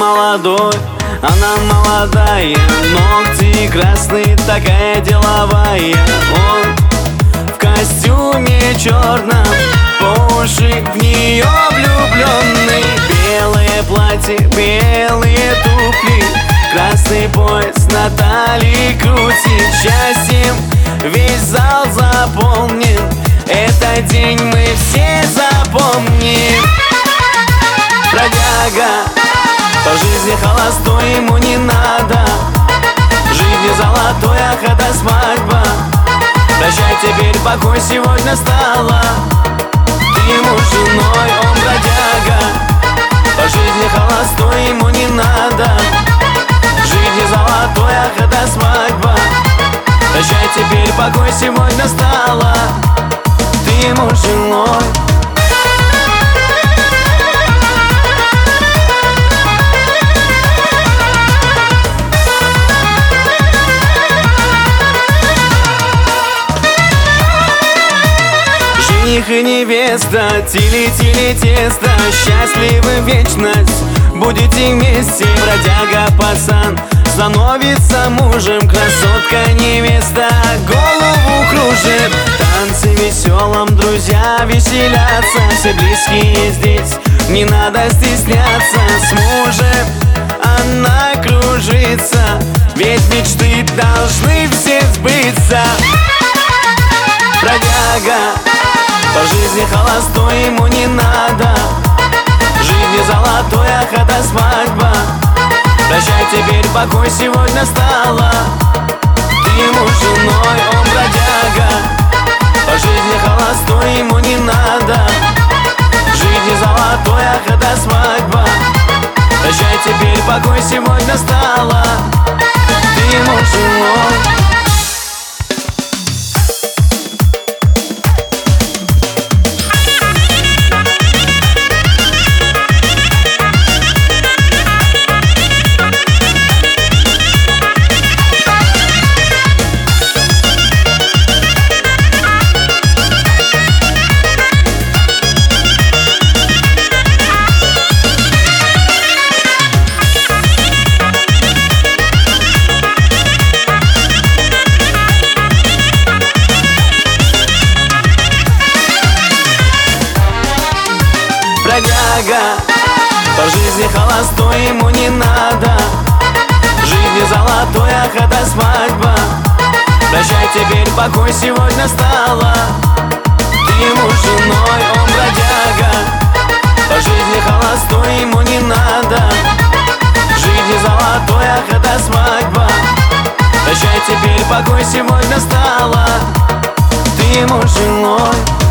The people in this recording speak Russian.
молодой, она молодая, ногти красные, такая деловая. Он в костюме черном, по уши в нее влюбленный. Белое платье, белые туфли, красный пояс на талии крутит. Счастьем весь зал заполнен, этот день мы все запомним. Бродяга по жизни холостой, ему не надо жизни золотой, ах, это свадьба. Прощай теперь, покой сегодня стала, ты ему женой, он бродяга. По жизни холостой, ему не надо жизни золотой, ах, это свадьба. Прощай теперь, покой сегодня стала, ты ему женой. Жених и невеста, тили-тили тесто, счастливы вечность, будете вместе. Бродяга пацан становится мужем, красотка невеста голову кружит. Танцы веселым, друзья веселятся, все близкие здесь, не надо стесняться. С мужем она кружится, ведь мечты должны все сбыться. Бродяга по жизни холостой, ему не надо жизни золотой, ах, это свадьба. Прощай теперь, покой сегодня стала, ты ему женой, он бродяга. По жизни холостой, ему не надо жизни золотой, ах, это свадьба. Прощай теперь, покой сегодня стала, ты ему женой. Бродяга по жизни холостой, ему не надо жизни золотой, ах, это свадьба. Прощай теперь, покой сегодня стала, ты ему женой, он бродяга. По жизни холостой, ему не надо жизни золотой, ах, это свадьба. Прощай теперь, покой сегодня стала, ты ему женой.